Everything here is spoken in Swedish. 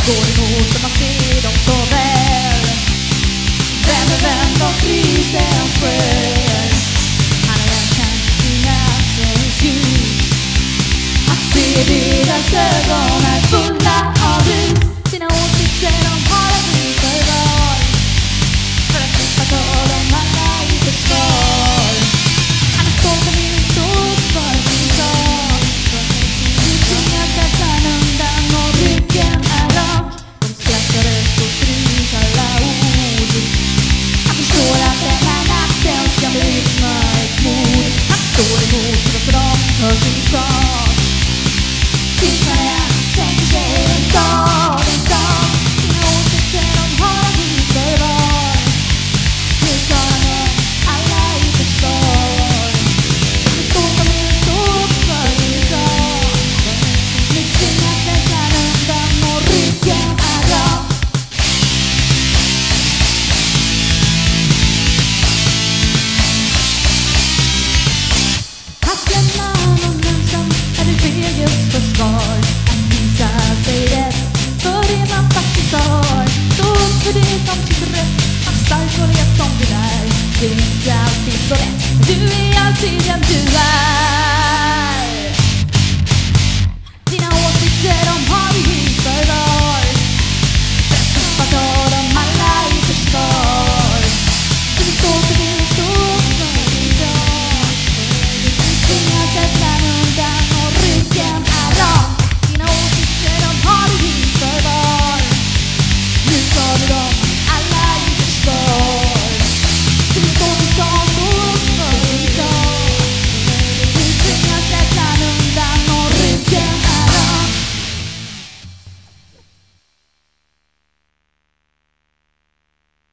går emot när man ser dem så väl. Vem är vem, de fryser hans själ. Han är ensam i nattens ljus. Att se deras ögon